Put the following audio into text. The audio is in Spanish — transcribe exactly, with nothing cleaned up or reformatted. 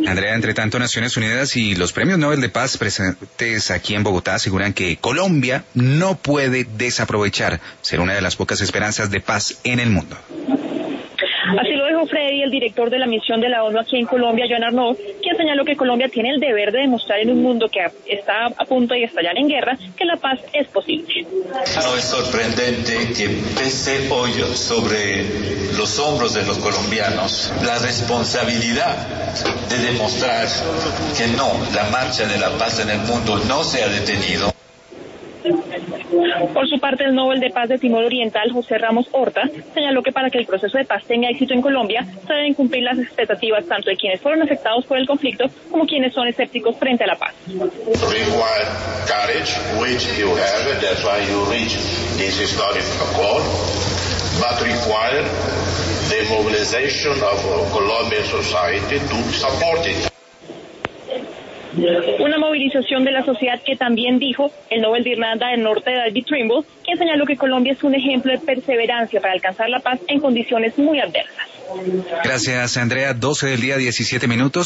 Andrea, entre tanto, Naciones Unidas y los premios Nobel de Paz presentes aquí en Bogotá aseguran que Colombia no puede desaprovechar ser una de las pocas esperanzas de paz en el mundo. Así lo dijo Freddy, el director de la misión de la ONU aquí en Colombia, Joan Arnaud, quien señaló que Colombia tiene el deber de demostrar en un mundo que está a punto de estallar en guerra que la paz es posible. No es sorprendente que pese hoy sobre los hombros de los colombianos la responsabilidad de demostrar que no, la marcha de la paz en el mundo no se ha detenido. Por su parte, el Nobel de Paz de Timor Oriental, José Ramos Horta, señaló que para que el proceso de paz tenga éxito en Colombia, se deben cumplir las expectativas tanto de quienes fueron afectados por el conflicto como quienes son escépticos frente a la paz. Require courage, which you have, that's why you reach this historic accord, but require the mobilization of Colombian society to support it. Una movilización de la sociedad que también dijo el Nobel de Irlanda del Norte, David Trimble, quien señaló que Colombia es un ejemplo de perseverancia para alcanzar la paz en condiciones muy adversas. Gracias, Andrea. doce del día, diecisiete minutos.